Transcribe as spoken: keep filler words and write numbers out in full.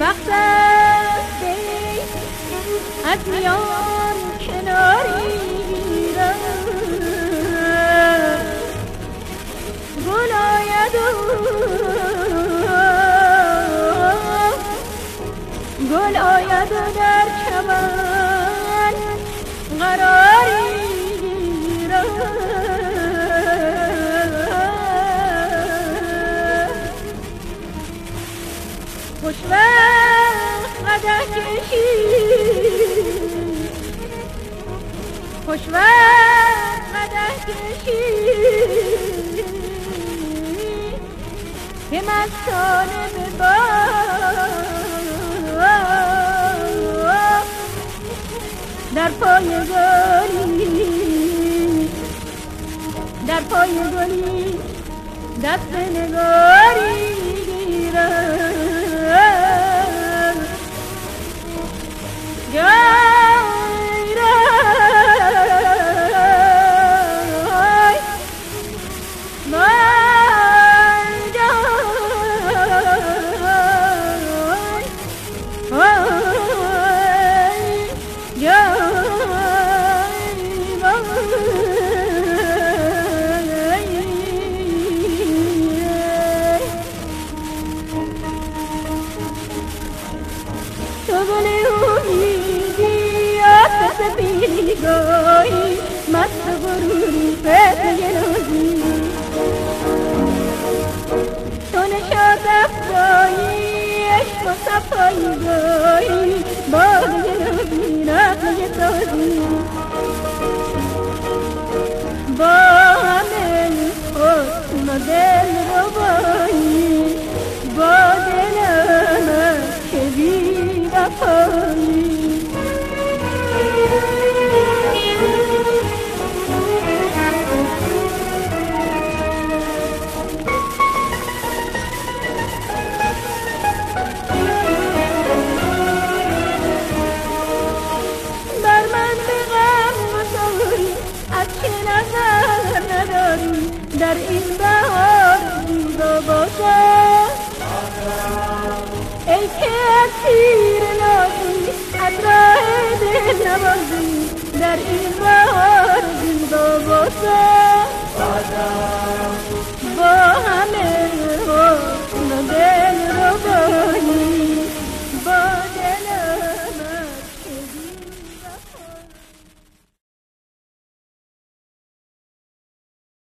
وقت است از میان کناری گل آید و گل آید و در چمن قراری خوشوقت قدح کشید خوشوقت قدح کشید که مستانه به باد در پای گلی در پای گلی دست نگاری گیرم گویی مست غروری فتنه نازی تو نشاط افزایی عشق و صفایی گویی باده نازی نغمه سازی با همه حسن و دل ربایی با دلم که بی وفایی در این بهار زیبا باشد ای که اسیر نازی از راه دل نوازی در این بهار زیبا باشد با همه حسن و دل ربایی با دلم که بی وفا